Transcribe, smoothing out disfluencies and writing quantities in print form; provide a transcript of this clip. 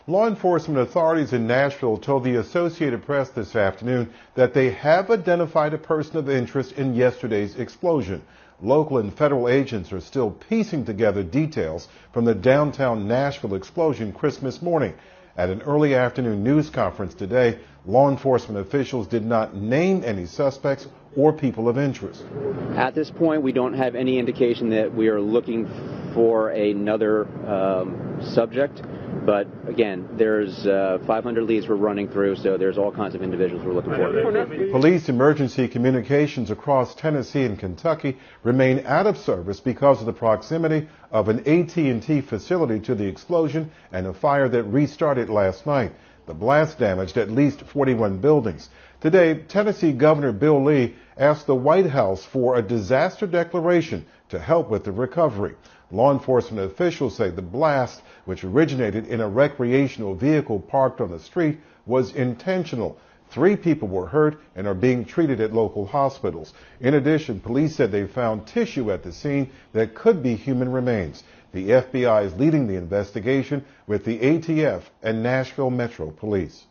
Law enforcement authorities in Nashville told the Associated Press this afternoon that they have identified a person of interest in yesterday's explosion. Local and federal agents are still piecing together details from the downtown Nashville explosion Christmas morning. At an early afternoon news conference today, law enforcement officials did not name any suspects or people of interest. At this point, we don't have any indication that we are looking for another subject. But again, there's 500 leads we're running through, so there's all kinds of individuals we're looking for. Police emergency communications across Tennessee and Kentucky remain out of service because of the proximity of an AT&T facility to the explosion and a fire that restarted last night. The blast damaged at least 41 buildings. Today, Tennessee Governor Bill Lee asked the White House for a disaster declaration to help with the recovery. Law enforcement officials say the blast, which originated in a recreational vehicle parked on the street, was intentional. 3 people were hurt and are being treated at local hospitals. In addition, police said they found tissue at the scene that could be human remains. The FBI is leading the investigation with the ATF and Nashville Metro Police.